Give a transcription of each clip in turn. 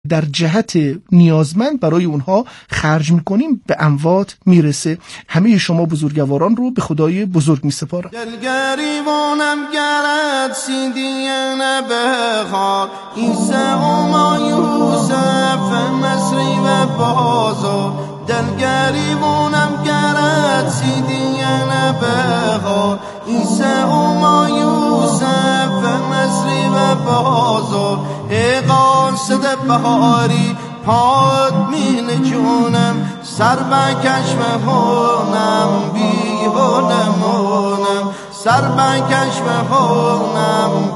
در جهت نیازمند برای اونها خرج میکنیم به اموات میرسه. همه شما بزرگواران رو به خدای بزرگ میسپارم. دل گریبانم گرد سیدیانه بخواد ایسه اوما یوسف مصری و بازار دل گریبانم گرد سیدیانه بخواد ایسه اوما یوسف مصری و بازار ای قاصد بهاری پاد مین جونم سر بکش مهونم بیهونمونم سر بکش مهونم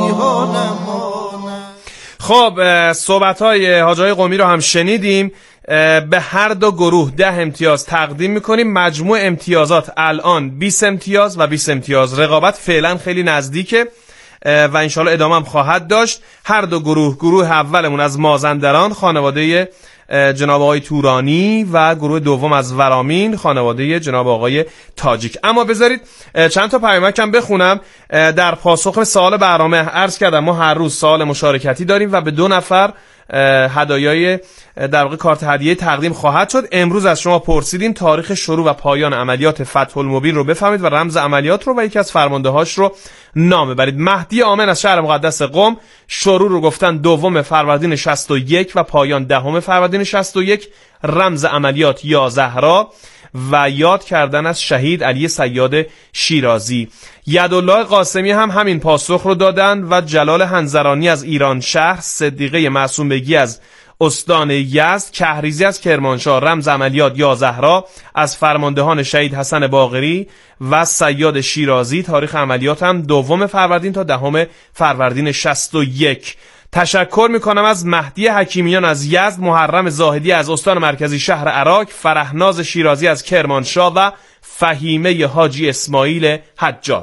بیهونمونم. خب صحبت‌های حاج آقای قمی رو هم شنیدیم. به هر دو گروه 10 امتیاز تقدیم میکنیم. مجموع امتیازات الان 20 امتیاز و 20 امتیاز. رقابت فعلا خیلی نزدیکه و انشالله ادامه هم خواهد داشت. هر دو گروه اولمون از مازندران خانواده جناب آقای تورانی و گروه دوم از ورامین خانواده جناب آقای تاجیک. اما بذارید چند تا پیامک هم بخونم. در پاسخ به سوال برنامه عرض کردم ما هر روز سوال مشارکتی داریم و به 2 نفر هدایای در واقع کارت هدیه تقدیم خواهد شد. امروز از شما پرسیدیم تاریخ شروع و پایان عملیات فتح المبین رو بفهمید و رمز عملیات رو و یکی از فرمانده‌هاش رو نام ببرید. مهدی آمن از شهر مقدس قم، شروع رو گفتن 2 فروردین 61 و پایان 10 فروردین 61. رمز عملیات یا زهرا و یاد کردن از شهید علی صیاد شیرازی. یدالله قاسمی هم همین پاسخ رو دادن و جلال هنزرانی از ایران شهر، صدیقه معصوم بگی از استان یزد، کهریزی از کرمانشاه. رمز عملیات یا زهرا از فرماندهان شهید حسن باقری و صیاد شیرازی. تاریخ عملیات هم 2 فروردین تا 10 فروردین 61. تشکر میکنم از مهدی حکیمیان از یزد، محرم زاهدی از استان مرکزی شهر عراق، فرهناز شیرازی از کرمانشاه و فهیمه حاجی اسماعیل حجار.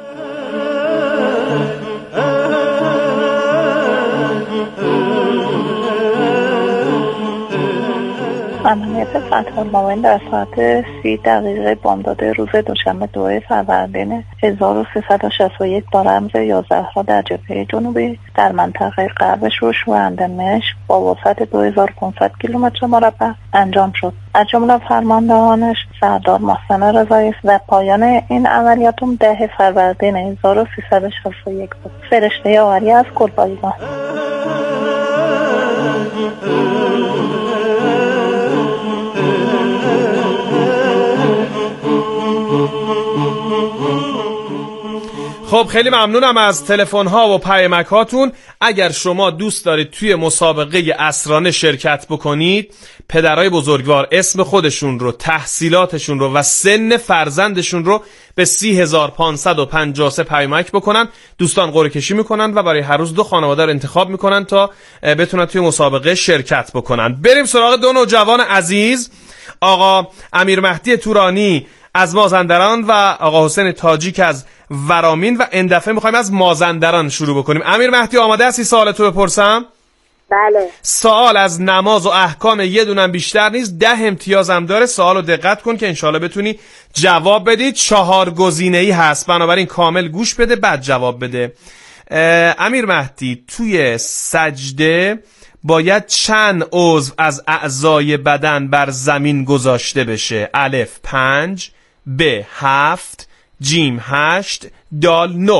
عملیات فتح المبین در ساعت 30 بامداد روز دوشنبه 2 فروردین 1361 با رمز 11 در جبهه جنوبی در منطقه غرب شوش و اندمشق با وسعت 2500 کیلومتر مربع انجام شد. از جمله فرماندهانش سردار محسن رضایی و پایان این عملیات 10 فروردین 1361 بود. فرشته آوری از کلبایگان. خب خیلی ممنونم از تلفن ها و پیامک هاتون. اگر شما دوست دارید توی مسابقه اسرانه شرکت بکنید، پدرای بزرگوار اسم خودشون رو، تحصیلاتشون رو و سن فرزندشون رو به 30553 پیامک بکنن. دوستان قرعه کشی میکنن و برای هر روز 2 خانواده رو انتخاب میکنن تا بتونن توی مسابقه شرکت بکنن. بریم سراغ 2 نوجوان عزیز، آقا امیر مهدی تورانی از مازندران و آقا حسین تاجیک از ورامین و این دفعه میخوایم از مازندران شروع بکنیم. امیر مهدی آماده هستی سوالتو بپرسم؟ بله. سوال از نماز و احکام، یه دونم بیشتر نیست، 10 امتیازم داره. سوالو دقت کن که انشالله بتونی جواب بدی. 4 گزینه‌ای هست، بنابراین کامل گوش بده بعد جواب بده. امیر مهدی، توی سجده باید چند عضو از اعضای بدن بر زمین گذاشته بشه؟ الف 5، ب 7، جیم 8، دال 9.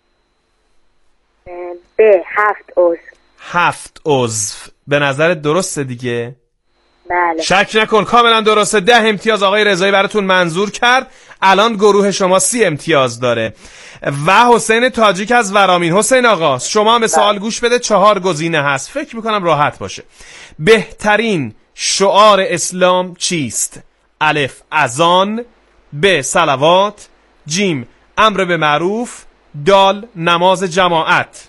ب 7 عضو. 7 عضو به نظرت درسته دیگه؟ بله. شک نکن کاملا درسته. 10 امتیاز آقای رضایی براتون منظور کرد. الان گروه شما 30 امتیاز داره. و حسین تاجیک از ورامین. حسین آقا شما هم به سوال گوش بده. 4 گزینه هست، فکر میکنم راحت باشه. بهترین شعار اسلام چیست؟ الف اذان، ب صلوات، جیم امر به معروف، دال نماز جماعت.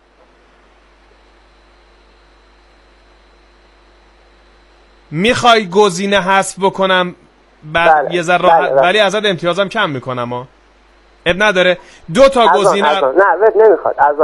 میخوای گزینه حذف بکنم بعد بله. یه ذره راحت بله. ولی ازت امتیازم کم میکنم ها. اب نداره. 2 تا گزینه. نه نمیخواد. اذان.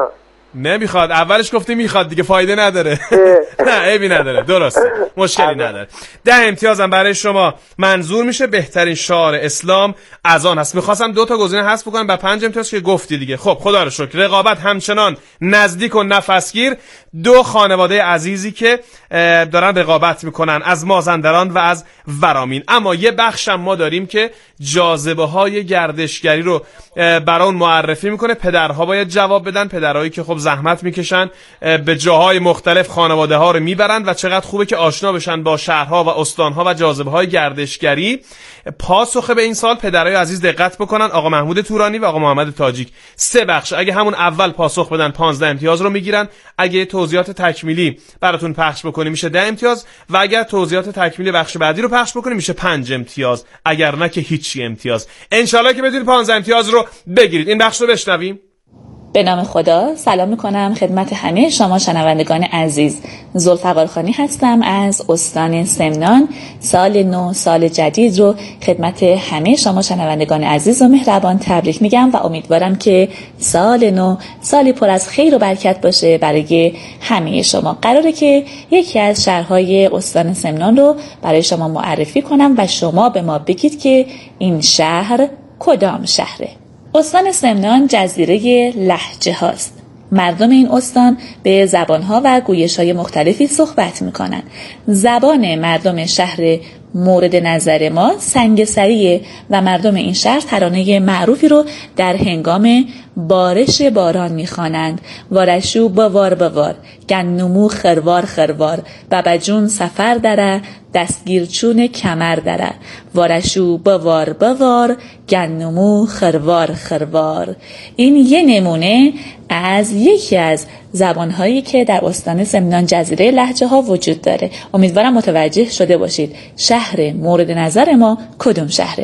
نمیخواد. اولش گفتی میخواد دیگه، فایده نداره. نه عیبی نداره، درسته، مشکلی نداره. 10 امتیازم برای شما منظور میشه. بهترین شعار اسلام اذان هست. میخواستم 2 تا گزینه حذف بکنم با 5 امتیاز که گفتی دیگه. خب خدا رو شکر رقابت همچنان نزدیک و نفسگیر. 2 خانواده عزیزی که دارن رقابت میکنن از مازندران و از ورامین. اما یه بخشم ما داریم که جاذبه های گردشگری رو برای معرفی میکنه. پدرها باید جواب بدن، پدرهایی که خب زحمت میکشن به جاهای مختلف خانواده ها رو میبرن و چقدر خوبه که آشنا بشن با شهرها و استانها و جاذبه های گردشگری. پاسخ به این سال پدرای عزیز دقت بکنن، آقا محمود تورانی و آقا محمد تاجیک. 3 بخش، اگه همون اول پاسخ بدن 15 امتیاز رو میگیرن. اگه توضیحات تکمیلی براتون پخش بکنیم میشه 10 امتیاز و اگر توضیحات تکمیلی بخش بعدی رو پخش بکنیم میشه 5 امتیاز، اگر نه که هیچی امتیاز. انشالله که بتونید 15 امتیاز رو بگیرید. این بخش رو بشنویم. به نام خدا، سلام میکنم خدمت همه شما شنوندگان عزیز. ذوالفقار خانی هستم از استان سمنان. سال نو، سال جدید رو خدمت همه شما شنوندگان عزیز و مهربان تبریک میگم و امیدوارم که سال نو سالی پر از خیر و برکت باشه برای همه شما. قراره که یکی از شهرهای استان سمنان رو برای شما معرفی کنم و شما به ما بگید که این شهر کدام شهره. استان سمنان جزیره لهجه هاست. مردم این استان به زبانها و گویش‌های مختلفی صحبت می‌کنند. زبان مردم شهر مورد نظر ما سنگسریه و مردم این شهر ترانه معروفی رو در هنگام بارش باران می‌خوانند. وارشو بوار بوار، گنمو خروار خروار، بابجون سفر دره، دستگیرچون کمر دره. وارشو بوار بوار، گنمو خروار خروار. این یه نمونه از یکی از زبانهایی که در استان سمنان جزیره لهجه ها وجود داره. امیدوارم متوجه شده باشید شهر مورد نظر ما کدوم شهره.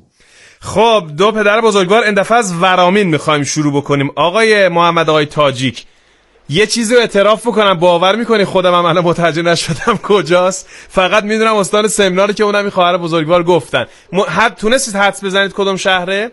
خب 2 پدر بزرگوار، این دفعه از ورامین میخوایم شروع بکنیم. آقای محمد، آقای تاجیک، یه چیزی رو اعتراف بکنم، باور میکنی خودم هم الان متوجه نشدم کجاست. فقط میدونم استان سمنان که اونم این خواهر بزرگوار گفتن. تونستید حدس بزنید کدوم شهره؟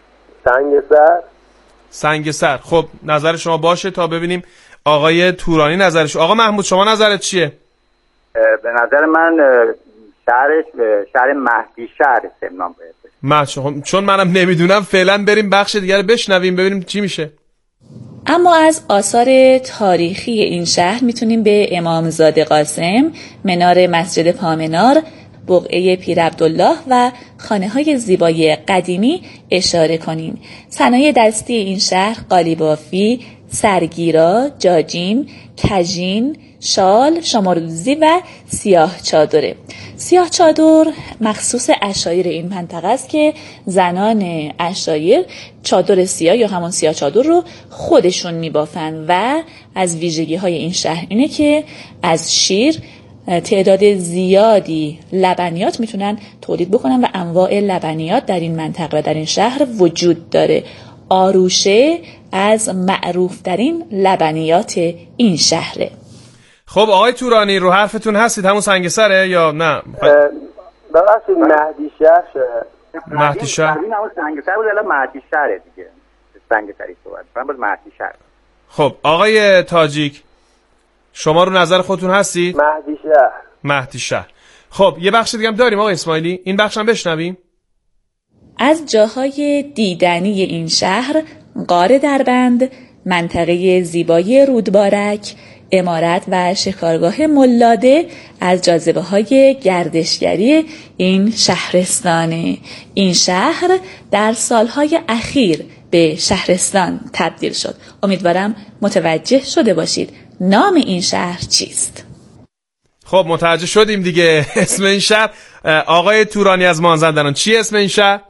سنگسر. خب نظر شما باشه تا ببینیم آقای تورانی نظرش. آقا محمود شما نظرت چیه؟ به نظر من شهر مهدی شهر سمنان باید. چون منم نمیدونم فعلا بریم بخش دیگه رو بشنویم ببینیم چی میشه. اما از آثار تاریخی این شهر میتونیم به امامزاده قاسم، منار مسجد پامنار، بقعه پیر عبدالله و خانه‌های زیبای قدیمی اشاره کنیم. صنایع دستی این شهر قالیبافی، سرگیرا، جاجین، کژین، شال، شماروزی و سیاه چادره. سیاه چادر مخصوص عشایر این منطقه است که زنان عشایر چادر سیاه یا همون سیاه چادر رو خودشون میبافن و از ویژگی‌های این شهر اینه که از شیر تعداد زیادی لبنیات میتونن تولید بکنن و انواع لبنیات در این منطقه و در این شهر وجود داره. آروشه از معروف ترین لبنیات این شهره. خب آقای تورانی رو حرفتون هستید؟ همون سنگسره یا نه؟ ببخشید مهدی شهر. مهدی شهر همون سنگسر بود، الان مهدی شهره دیگه. سنگسری صحبت کنم باز مهدی شهر. خب آقای تاجیک شما رو نظر خودتون هستید؟ مهدی شهر. خب یه بخش دیگه هم داریم آقای اسماعیلی، این بخش هم بشنویم. از جاهای دیدنی این شهر غار دربند، منطقه زیبای رودبارک، عمارت و شکارگاه ملاده از جاذبه‌های گردشگری این شهرستانه. این شهر در سالهای اخیر به شهرستان تبدیل شد. امیدوارم متوجه شده باشید نام این شهر چیست. خب متوجه شدیم دیگه. اسم این شهر آقای تورانی از مازندران چی اسم این شهر؟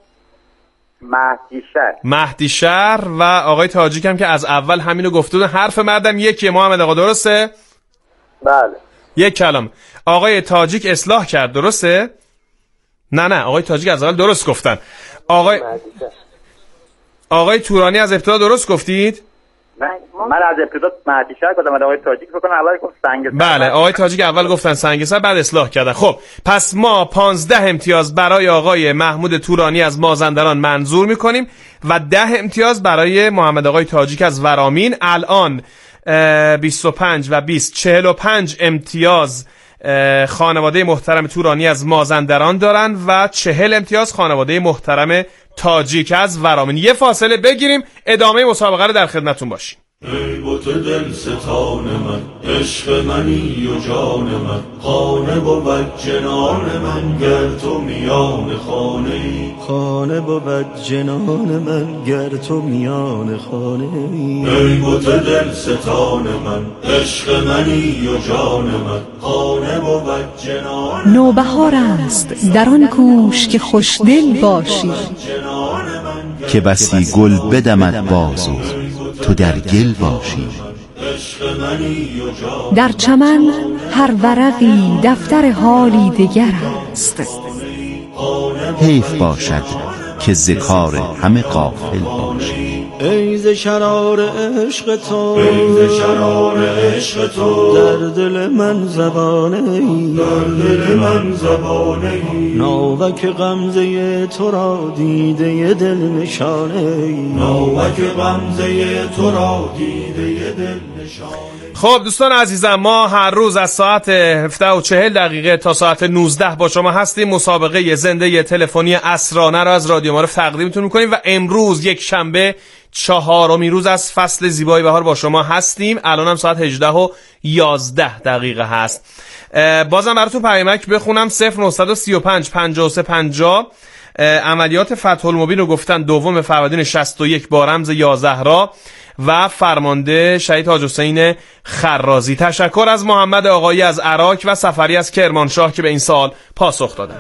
مهدی شهر. و آقای تاجیک هم که از اول همینو گفته بودن. حرف مردم یکیه محمد آقا، درسته؟ بله. یک کلام. آقای تاجیک اصلاح کرد، درسته؟ نه آقای تاجیک از اول درست گفتن. آقای تورانی از ابتدا درست گفتید؟ من از ابتدا مهدی شهر گفتم، آقای تاجیک فکر کنم اول گفت سنگسر. بله آقای تاجیک اول گفتن سنگسر بعد اصلاح کردن. خب پس ما 15 امتیاز برای آقای محمود تورانی از مازندران منظور میکنیم و 10 امتیاز برای محمد آقای تاجیک از ورامین. الان 25 و 20 45 امتیاز خانواده محترم تورانی از مازندران دارن و 40 امتیاز خانواده محترم تاجیک از ورامین. یه فاصله بگیریم، ادامه مسابقه رو در خدمتتون باشیم. ای بت دل ستان من، عشق منی و جان من، خانه بود جنان من گر تو میان خانه ای، خانه بود جنان من گر تو میان خانه ای. ای بت دل ستان من، عشق منی و جان من، خانه بود جنان. نوبهار است در آن کوش که خوش دل باشی، که بسی گل بدمد بازو تو در گل باشی. در چمن هر ورقی دفتر حالی دگر است، حیف باشد که ز کار همه غافل باشی. ای ز شرار عشق تو، ای ز شرار عشق تو، در دل من زبانه ای، در دل من زبانه ای. ناوک غمزه تو را دیده دل نشانه ای، ناوک غمزه تو را دیده دل نشانه. خب دوستان عزیزم، ما هر روز از ساعت 17:40 تا ساعت 19 با شما هستیم. مسابقه زنده تلفنی اسرانه رو از رادیو معارف تقدیمتون میکنیم و امروز یک شنبه 4مین روز از فصل زیبای بهار با شما هستیم. الان هم ساعت 18:11 هست. بازم براتون پیامک بخونم. 0935 53 50 عملیات فتح المبین رو گفتن 2 فروردین 61 با رمز 11 و فرمانده شهید حاج حسین خرازی. تشکر از محمد آقایی از عراق و سفری از کرمانشاه که به این سوال پاسخ دادن.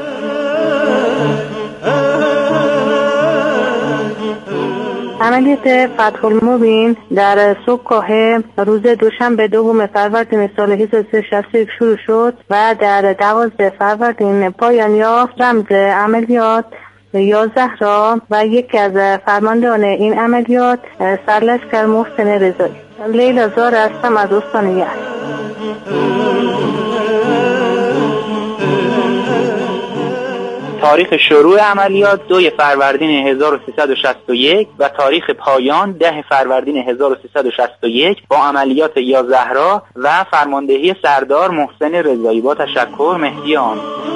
عملیات فتح المبین در صبحگاه روز دوشنبه 2 فروردین سال 1361 شروع شد و در 12 فروردین پایان یافت. رمز عملیات 11 و یکی از فرماندهان این عملیات سرلشکر محسن رضایی. لیلا زار هستم از استان یزد. تاریخ شروع عملیات 2 فروردین 1361 و تاریخ پایان 10 فروردین 1361 با عملیات 11 و فرماندهی سردار محسن رضایی. با تشکر، مهدی آن.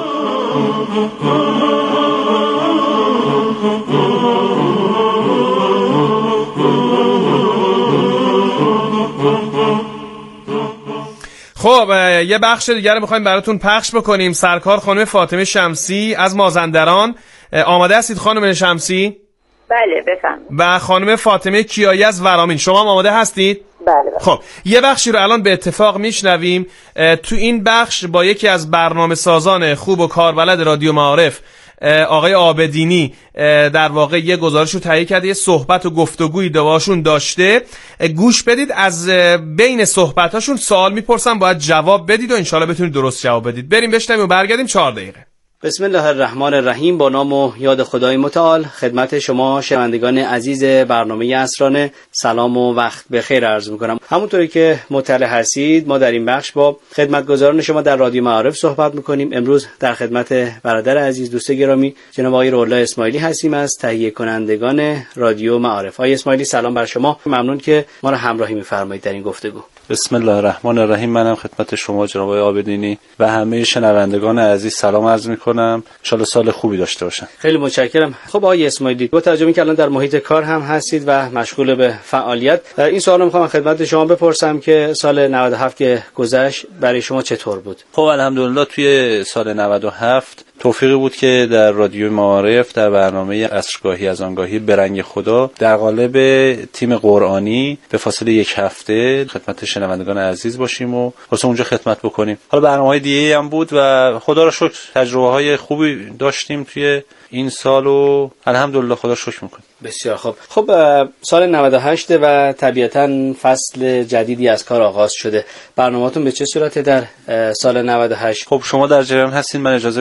خب یه بخش دیگر رو میخوایم براتون پخش بکنیم. سرکار خانم فاطمه شمسی از مازندران. آماده هستید خانم شمسی؟ بله بفرمایید. و خانم فاطمه کیایی از ورامین، شما هم آماده هستید؟ بله. خب یه بخشی رو الان به اتفاق میشنویم. تو این بخش با یکی از برنامه سازان خوب و کاربلد رادیو معارف آقای آبدینی در واقع یه گزارش رو تهیه کرده، یه صحبت و گفتگویی دواشون داشته. گوش بدید، از بین صحبتاشون سوال میپرسن، باید جواب بدید و انشالله بتونید درست جواب بدید. بریم بشنویم و برگردیم 4 دقیقه. بسم الله الرحمن الرحیم. با نام و یاد خدای متعال خدمت شما شنوندگان عزیز برنامه اسرانه سلام و وقت بخیر عرض میکنم. همونطوری که مطلع هستید ما در این بخش با خدمتگزاران شما در رادیو معارف صحبت میکنیم. امروز در خدمت برادر عزیز دوست گرامی جناب آقای روح‌الله اسماعیلی هستیم از تهیه کنندگان رادیو معارف. آقای اسماعیلی سلام بر شما، ممنون که ما را همراهی میفرمایید در این گفتگو. بسم الله الرحمن الرحیم. منم خدمت شما جناب آقای آبدینی و همه شنوندگان عزیز سلام عرض میکنم. ان شاء الله سال خوبی داشته باشن. خیلی متشکرم. خب آقای اسماعیلی، با توجه به اینکه الان در محیط کار هم هستید و مشغول به فعالیت، این سوالو میخوام خدمت شما بپرسم که سال 97 که گذشت برای شما چطور بود؟ خب الحمدلله توی سال 97 توفیقی بود که در رادیو معارف در برنامه عصرگاهی از آنگاهی به رنگ خدا در قالب تیم قرآنی به فاصله 1 هفته خدمت شنوندگان عزیز باشیم و واسه اونجا خدمت بکنیم. حالا برنامه‌های دیگه هم بود و خدا را شکر تجربه‌های خوبی داشتیم توی این سال و الحمدلله خدا شکر میکنیم. بسیار خوب. خب سال 98 و طبیعتاً فصل جدیدی از کار آغاز شده. برنامه‌تون به چه صورته در سال 98؟ خب شما در جریان هستین، من اجازه بدید به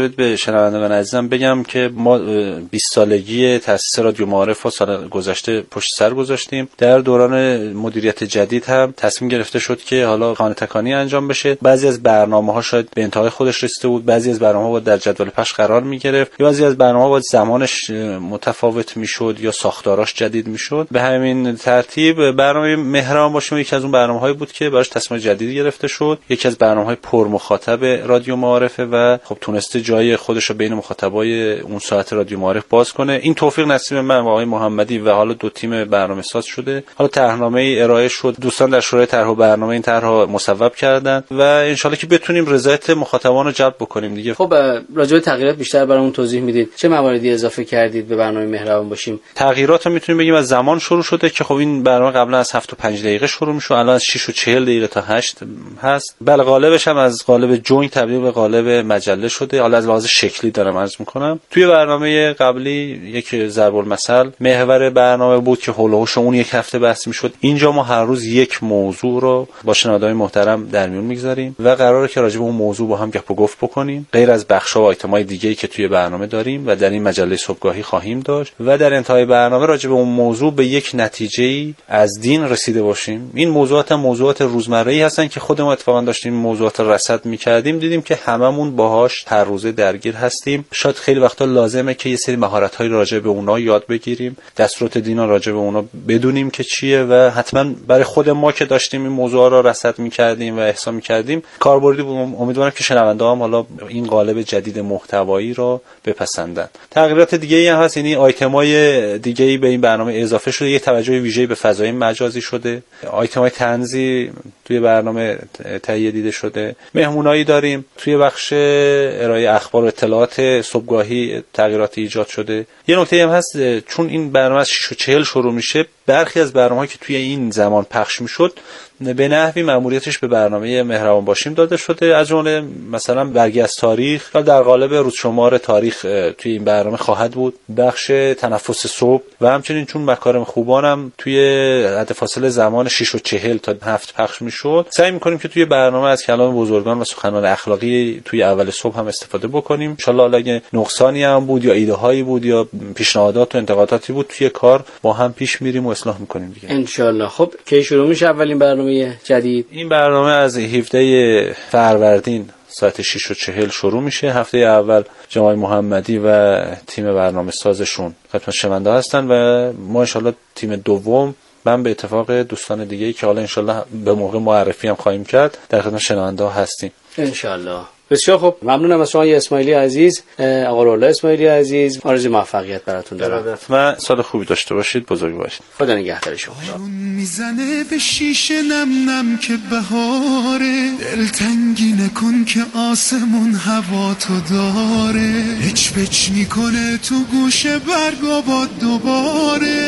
شنوندگان عزیزم بگم که ما 20 سالگی تأسیس رادیو معارف رو سال گذشته پشت سر گذاشتیم. در دوران مدیریت جدید هم تصمیم گرفته شد که حالا خانه تکانی انجام بشه. بعضی از برنامه‌ها شاید به انتهای خودش رسیده بود، بعضی از برنامه‌ها باید در جدول پخش قرار می‌گرفت، یا بعضی از برنامه‌ها باید زمانش متفاوت می‌شد یا ساختاراش جدید می‌شد. به همین ترتیب برنامه مهربان باشیم یکی از اون برنامه‌هایی بود که براش تصمیم جدیدی گرفته شد. یکی از برنامه‌های پر مخاطب رادیو معارفه و خب تونسته جای خودش رو بین مخاطبای اون ساعت رادیو معارف باز کنه. این توفیق نصیب من و آقای محمدی و حالا دو تیم برنامه‌ساز شده. حالا طرحنامه ارائه شد، دوستان در شورای طرح و برنامه این طرح مصوب کردن و ان شاءالله که بتونیم رضایت مخاطبان رو جلب بکنیم دیگه. خب راجع به تغییرات بیشتر برامون توضیح میدید؟ چه مواردی اضافه کردید به برنامه مهربان باشیم؟ تغییرات رو میتونیم بگیم از زمان شروع شده که خب این برنامه قبلا از 7 و 5 دقیقه شروع میشه، الان از 6 و 40 دقیقه تا 8 هست. بله قالبش هم از قالب جوین تبدیل به قالب مجله شده. حالا از لحاظ شکلی دارم عرض میکنم. توی برنامه قبلی یک ضرب المثل محور برنامه بود که هول و هوش اون یک هفته بحث میشد. اینجا ما هر روز یک موضوع رو با شنوندگان محترم در میون میگذاریم و قراره که راجع به اون موضوع با هم گپ و گفت بکنیم، غیر از بخش‌ها و آیتم‌های دیگه‌ای که توی برنامه داریم و در این مجله صبحگاهی خواهیم داشت و در انتهای برنامه راجع به اون موضوع به یک نتیجه‌ای از دین رسیده باشیم. این موضوعات روزمره‌ای هستن که خودمون اتفاقا داشتیم موضوعات رصد می‌کردیم، دیدیم که هممون باهاش هر روزه درگیر هستیم. شاید خیلی وقتا لازمه که یه سری مهارت‌های راجع به اونها یاد بگیریم، دستورات دین راجع به اونها بدونیم که چیه و حتما برای خود ما که داشتیم این موضوعا رو رصد می‌کردیم و احسا می‌کردیم کاربردی بود. امیدوارم که شنونده‌ها هم حالا این قالب جدید محتوایی رو بپسندن. تغییرات دیگه‌ای هم هست، یعنی آیتم‌های دیگه‌ای به این برنامه اضافه شده. یه توجه ویژه‌ای به فضای مجازی شده. آیتم‌های طنزی توی برنامه تهیه دیده شده. مهمونایی داریم. توی بخش ارائه اخبار و اطلاعات صبحگاهی تغییراتی ایجاد شده. یه نکته هم هست، چون این برنامه از 6 و 40 شروع میشه، برخی از برنامه‌ها که توی این زمان پخش میشد به نحوی مأموریتش به برنامه مهربان باشیم داده شده، از جمله مثلا برگی از تاریخ یا در قالب روزشمار تاریخ توی این برنامه خواهد بود، بخش تنفس صبح و همچنین چون مکارم خوبان هم توی حد فاصله زمان 6 و 40 تا 7 پخش میشد، سعی میکنیم که توی برنامه از کلام بزرگان و سخنان اخلاقی توی اول صبح هم استفاده بکنیم. ان شاءالله اگه نقصانی هم بود یا ایده هایی بود یا پیشنهادات و انتقاداتی بود توی کار با هم پیش میریم و اصلاح میکنیم دیگه ان شاءالله. خب کی شروع میشه اولین برنامه جدید؟ این برنامه از 17 فروردین ساعت 6 و 40 شروع میشه. هفته اول جناب محمدی و تیم برنامه سازشون خدمت شنونده هستن و ما انشالله تیم دوم من به اتفاق دوستان دیگه‌ای که حالا انشالله به موقع معرفی هم خواهیم کرد در خدمت شنونده ها هستیم انشالله. بسیار خوب، ممنونم از شما اسماعیلی عزیز، آقا رولا اسماعیلی عزیز. آرزوی موفقیت براتون دارم و سال خوبی داشته باشید، بزرگ باشید. خدا نگهدار شما. میزنه به شیشه نم نم که بهاره، دلتنگی نکن که آسمون هوا تو داره، هچ پچ میکنه تو گوشه برگا با دوباره،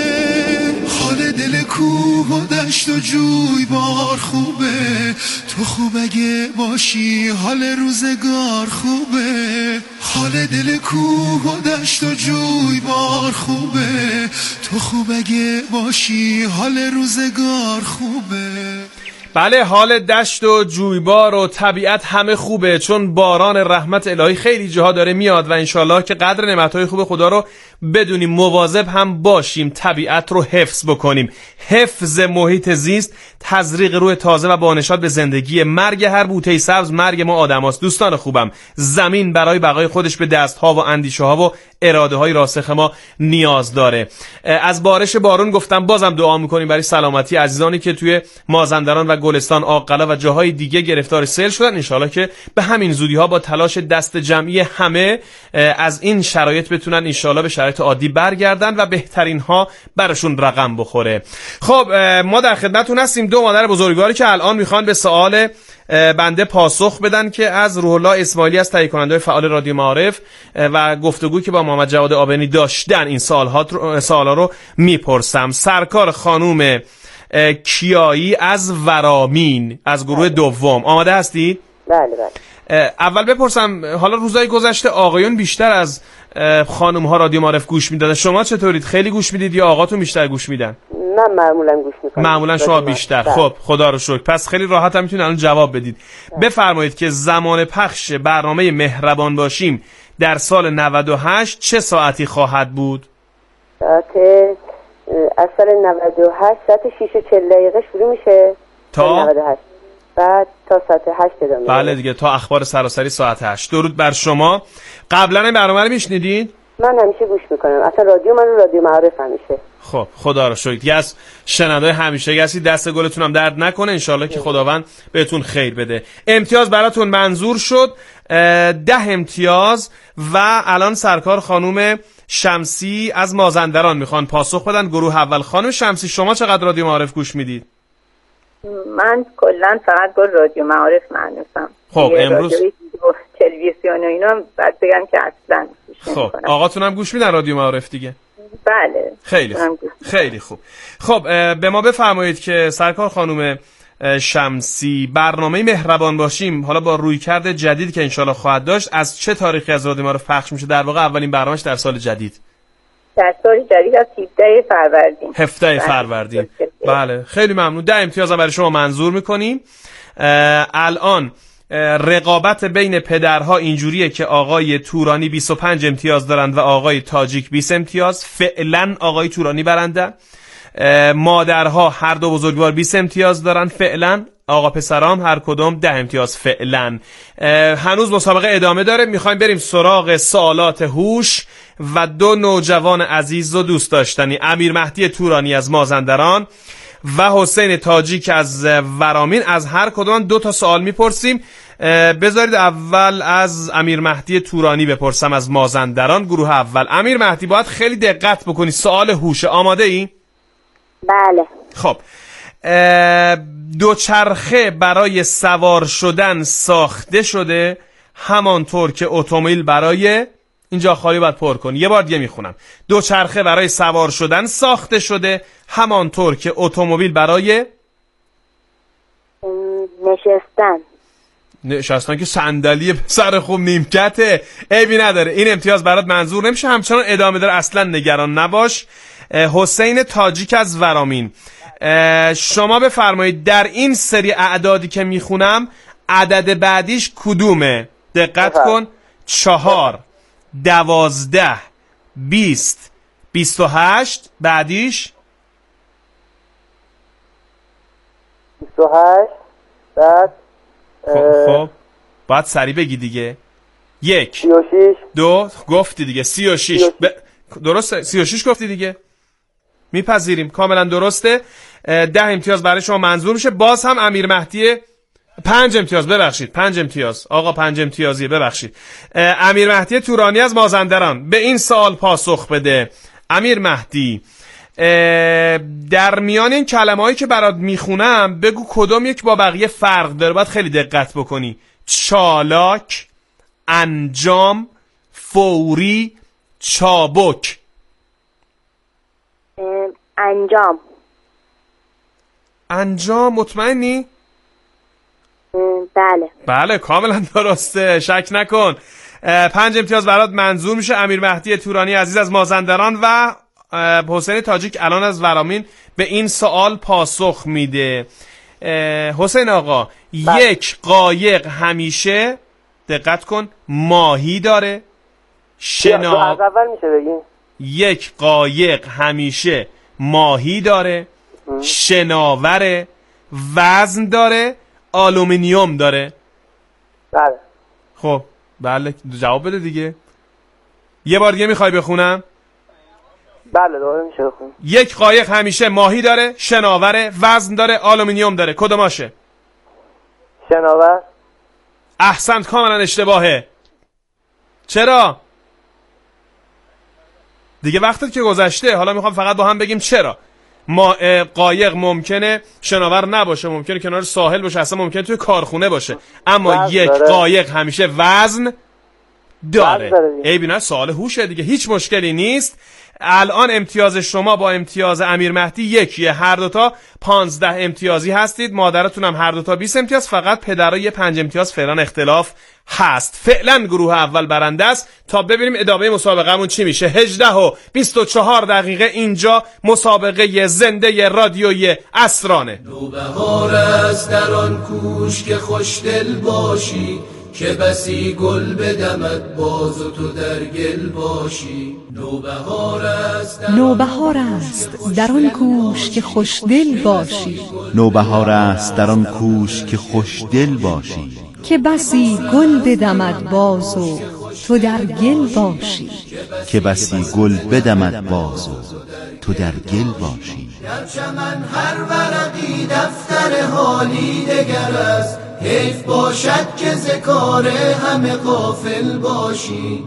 حال دل کوه و دشت و جوی بار خوبه، تو خوب اگه باشی حال روزگار خوبه، حال دل کوه و دشت و جوی بار خوبه، تو خوب اگه باشی حال روزگار خوبه. بله، حال دشت و جویبار و طبیعت همه خوبه، چون باران رحمت الهی خیلی جاها داره میاد و انشالله که قدر نعمتهای خوب خدا رو بدونیم، مواظب هم باشیم، طبیعت رو حفظ بکنیم. حفظ محیط زیست تزریق روح تازه و بانشاد به زندگی. مرگ هر بوته سبز مرگ ما آدماست. دوستان خوبم، زمین برای بقای خودش به دستها و اندیشه ها و اراده های راسخ ما نیاز داره. از بارش بارون گفتم، بازم دعا میکنیم برای سلامتی عزیزانی که توی مازندران و گلستان، آقلا و جاهای دیگه گرفتار سیل شدن. انشالله که به همین زودی ها با تلاش دست جمعی همه از این شرایط بتونن انشالله به شرایط عادی برگردن و بهترین ها براشون رقم بخوره. خب ما در خدمتتون هستیم. دو مادر بزرگواری که الان میخوان به سوال بنده پاسخ بدن که از روح الله اسماعیلی از تهیه کننده فعال رادیو معارف و گفتگویی که با محمد جواد آبنی داشتن این سوالا رو میپرسم. سرکار خانوم کیایی از ورامین از گروه دوم، آماده هستی؟ بله بله. اول بپرسم، حالا روزهای گذشته آقایون بیشتر از خانم ها رادیو معارف گوش میدادن، شما چطورید؟ خیلی گوش میدید یا آقاتون بیشتر گوش میدن؟ من معمولا گوش میکنم. معمولا شما بیشتر. خب خدا رو شکر، پس خیلی راحت هم میتونید الان جواب بدید. بفرمایید که زمان پخش برنامه مهربان باشیم در سال 98 چه ساعتی خواهد بود؟ ساعت از سال 98 ساعت 6:40 شروع میشه تا 98 بعد تا ساعت 8 ادامه. بله دیگه، تا اخبار سراسری ساعت 8. درود بر شما. قبلا این برنامه رو میشنیدین؟ من همیشه گوش میکنم، اصلا رادیو من رادیو معارف همیشه. خب خدا رو شکر دیگه، از شنوندگان همیشگی هستید، دست گلتون هم درد نکنه، انشالله که خداوند بهتون خیر بده. امتیاز براتون منظور شد، 10 امتیاز. و الان سرکار خانوم شمسی از مازندران میخوان پاسخ بدن. گروه اول. خانم شمسی شما چقدر رادیو معارف گوش میدید؟ من کلا فقط با رادیو معارف معنوسم. خب امروز تلویزیون و اینا بعد بگم که اصلا خب آقاتون هم گوش میدن رادیو معارف دیگه؟ بله خیلی خوب. خیلی خوب. خب به ما بفرمایید که سرکار خانوم شمسی، برنامه مهربان باشیم حالا با رویکرد جدید که انشالله خواهد داشت از چه تاریخی از رادیو معارف پخش میشه؟ در واقع اولین برنامه‌اش در سال جدید. در سال جدید از 17 فروردین. 17 فروردین. بله خیلی ممنون. 10 امتیاز هم برای شما منظور میکنیم. الان رقابت بین پدرها اینجوریه که آقای تورانی 25 امتیاز دارند و آقای تاجیک 20 امتیاز. فعلا آقای تورانی برنده. مادرها هر دو بزرگوار 20 امتیاز دارن فعلا. آقا پسرام هر کدوم 10 امتیاز فعلا. هنوز مسابقه ادامه داره. میخوایم بریم سراغ سوالات هوش و 2 نوجوان عزیز و دوست داشتنی، امیر مهدی تورانی از مازندران و حسین تاجیک از ورامین. از هر کدوم 2 تا سوال میپرسیم. بذارید اول از امیر مهدی تورانی بپرسم از مازندران، گروه اول. امیر مهدی باید خیلی دقت بکنی، سوال هوش. آماده ای؟ بله. خب دوچرخه برای سوار شدن ساخته شده همانطور که اتومبیل برای، اینجا خالی باید پر کن، یه بار دیگه میخونم. دوچرخه برای سوار شدن ساخته شده همانطور که اتومبیل برای نشستن که صندلی سر خوب نیمکته. عیبی نداره، این امتیاز برات منظور نمیشه، همچنان ادامه داره، اصلا نگران نباش. حسین تاجیک از ورامین، شما بفرمایید در این سری اعدادی که میخونم عدد بعدیش کدومه؟ دقت کن. 4 12 20 28 بعدیش 28 بعد خب باید سریع بگی دیگه. 1 36 2 گفتی دیگه 36 درسته 36 گفتی دیگه، میپذیریم کاملا درسته. 10 امتیاز برای شما منظور میشه. باز هم امیر مهدی 5 امتیاز، ببخشید 5 امتیاز آقا، 5 امتیازیه ببخشید. امیر مهدی تورانی از مازندران به این سوال پاسخ بده. امیر مهدی در میان این کلمه‌هایی که برات میخونم بگو کدوم یک با بقیه فرق داره، باید خیلی دقت بکنی. چالاک، انجام، فوری، چابک. انجام مطمئنی؟ بله کاملا درسته، شک نکن. 5 امتیاز برات منظور میشه. امیر مهدی تورانی عزیز از مازندران و حسین تاجیک الان از ورامین به این سوال پاسخ میده. حسین آقا، یک قایق همیشه دقت کن ماهی داره. یک قایق همیشه ماهی داره، شناوره، وزن داره، آلومینیوم داره. بله. خب بله جواب بده دیگه. یه بار دیگه میخوای بخونم؟ بله دوباره میشه بخونم. یک قایق همیشه ماهی داره، شناوره، وزن داره، آلومینیوم داره. کدوماشه؟ شناور. احسنت، کاملا اشتباهه. چرا؟ دیگه وقتت که گذشته، حالا میخوام فقط با هم بگیم چرا. قایق ممکنه شناور نباشه، ممکنه کنار ساحل باشه، اصلا ممکنه توی کارخونه باشه، اما یک قایق همیشه وزن داره. عیبی نه، سوال هوشه دیگه، هیچ مشکلی نیست. الان امتیاز شما با امتیاز امیر مهدی یکیه، هر دوتا 15 امتیازی هستید. مادرتون هم هر دوتا 20 امتیاز، فقط پدرها یه 5 امتیاز فعلا اختلاف هست. فعلا گروه اول برنده است. تا ببینیم ادامه مسابقهمون چی میشه. 18 و 24 دقیقه اینجا مسابقه زنده رادیوی اسرانه. نوبهار است در آن کوش که خوشدل باشی، که بسی گل بدمد باز و تو در گل باشی. نوبهار است در آن کوش که خوشدل باشی. نوبهار است در آن کوش که خوشدل باشی. که بسی گل بدمد باز و تو در گل باشی. که بسی گل بدمد باز و تو در گل باشی. در چمن هر ورقی دفتر حالی دگر است، حیف باشد که ز کار همه غافل باشی.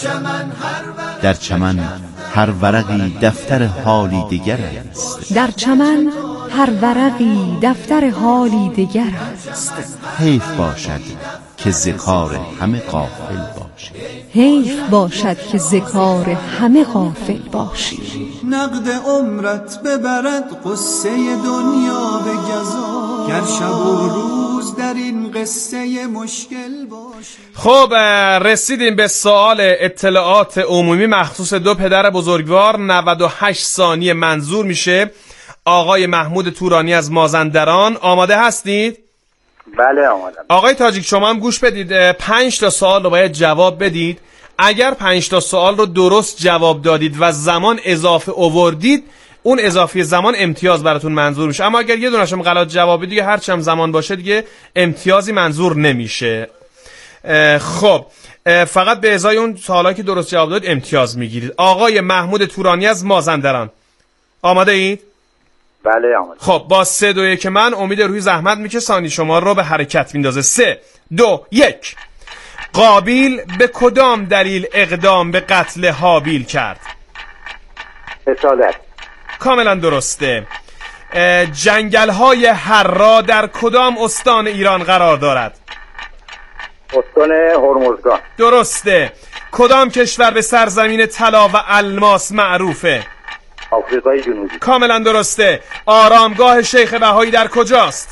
در چمن هر ورقی دفتر حالی دگر است. در چمن هر ورقی دفتر حالی دگر است. حیف باشد که ز کار همه غافل باشی. حیف باشد که ز کار همه غافل باشی. نقد عمرت ببرد قصه دنیا به گزا، گر شب و روز در این قصه مشکل باشی. خب رسیدیم به سوال اطلاعات عمومی مخصوص دو پدر بزرگوار. 98 ثانیه منظور میشه. آقای محمود تورانی از مازندران، آماده هستید؟ بله آمادم. آقای تاجیک شما هم گوش بدید. 5 تا سوال رو باید جواب بدید. اگر 5 تا سوال رو درست جواب دادید و زمان اضافه آوردید، اون اضافی زمان امتیاز براتون منظور میشه. اما اگر یه دونه‌شم غلط جواب بدید، هر چم زمان باشه دیگه امتیازی منظور نمیشه. خب فقط به ازای اون سوالایی که درست جواب دادید امتیاز میگیرید. آقای محمود تورانی از مازندران، آماده اید؟ بله آماده. خب با 3 2 1 من امید روی زحمت میکشانی شما رو به حرکت میندازه. 3 2 1. قابیل به کدام دلیل اقدام به قتل هابیل کرد؟ اصالت. کاملا درسته. جنگل‌های حرا در کدام استان ایران قرار دارد؟ استان هرمزگان. درسته. کدام کشور به سرزمین طلا و الماس معروفه؟ آفریقای جنوبی. کاملا درسته. آرامگاه شیخ بهایی در کجاست؟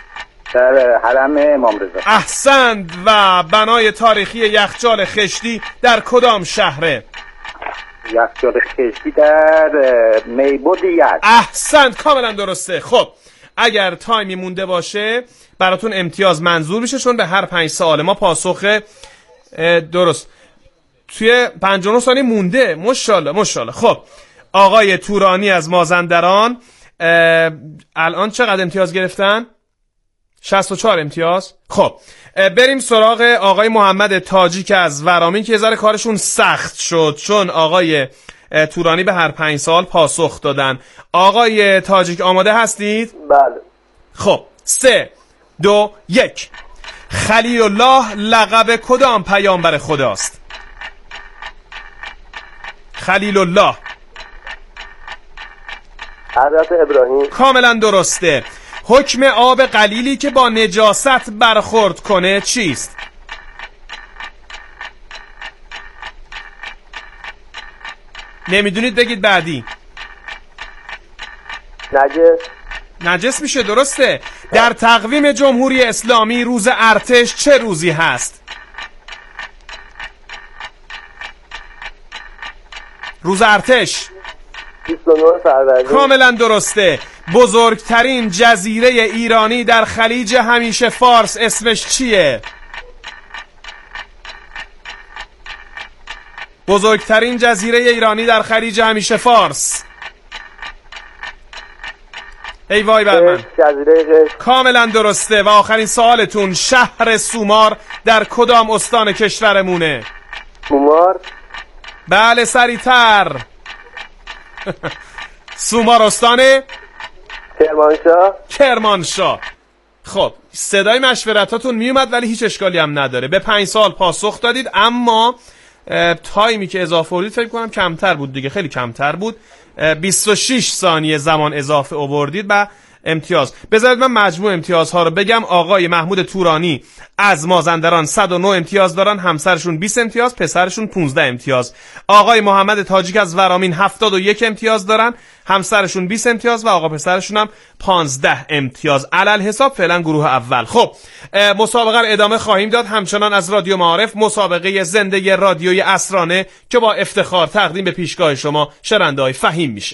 در حرم امام رضا. احسنت. و بنای تاریخی یخچال خشتی در کدام شهره؟ یخچال خشتی در میبود یزد. احسنت، کاملا درسته. خب اگر تایمی مونده باشه براتون امتیاز منظور میشه، چون به هر 5 سوال ما پاسخ درست توی 59 ثانیه مونده. ماشاءالله. خب آقای تورانی از مازندران الان چقدر امتیاز گرفتن؟ 64 امتیاز. خب بریم سراغ آقای محمد تاجیک از ورامین که ذره کارشون سخت شد، چون آقای تورانی به هر 5 سال پاسخ دادن. آقای تاجیک آماده هستید؟ بله. خب 3 2 1. خلیل الله لقب کدام پیامبر خداست؟ خلیل الله. حضرت ابراهیم. کاملا درسته. حکم آب قلیلی که با نجاست برخورد کنه چیست؟ نمیدونید بگید بعدی. نجس میشه. درسته. در تقویم جمهوری اسلامی روز ارتش چه روزی هست؟ روز ارتش 29 فروردین. کاملا درسته. بزرگترین جزیره ایرانی در خلیج همیشه فارس اسمش چیه؟ بزرگترین جزیره ایرانی در خلیج همیشه فارس. ای وای بر من. جزیره کاملا درسته. و آخرین سوالتون، شهر سومار در کدام استان کشورمونه؟ سومار. بله سریعتر. سومار استانه کرمانشاه. خب صدای مشورتاتون میومد ولی هیچ اشکالی هم نداره. به 5 سال پاسخ دادید، اما تایمی که اضافه آوردید فکر کنم کمتر بود دیگه، خیلی کمتر بود. 26 ثانیه زمان اضافه آوردید و امتیاز. بذارید من مجموع امتیازها رو بگم. آقای محمود تورانی از مازندران 109 امتیاز دارن، همسرشون 20 امتیاز، پسرشون 15 امتیاز. آقای محمد تاجیک از ورامین 71 امتیاز دارن، همسرشون 20 امتیاز و آقا پسرشون هم 15 امتیاز. علل حساب فعلا گروه اول. خب مسابقه رو ادامه خواهیم داد همچنان از رادیو معارف، مسابقه زنده رادیوی اسرانه که با افتخار تقدیم به پیشگاه شما شنونده‌های فهیم میشه.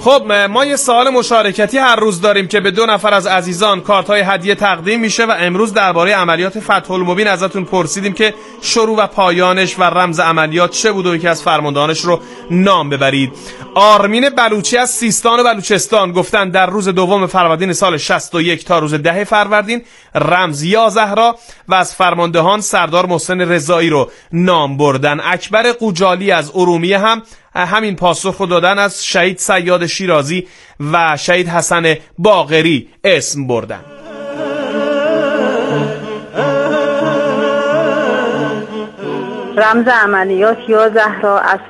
خب ما یه سوال مشارکتی هر روز داریم که به 2 نفر از عزیزان کارت‌های هدیه تقدیم میشه و امروز درباره عملیات فتح المبین ازتون پرسیدیم که شروع و پایانش و رمز عملیات چه بود و یکی از فرماندهانش رو نام ببرید. آرمین بلوچی از سیستان و بلوچستان گفتن در روز 2 فروردین سال 61 تا روز 10 فروردین رمز یا زهرا و از فرماندهان سردار محسن رضایی رو نام بردن. اکبر قوجالی از ارومیه هم همین پاسخ رو دادن، از شهید صیاد شیرازی و شهید حسن باقری اسم بردن. رمز عملیات یا زهرا از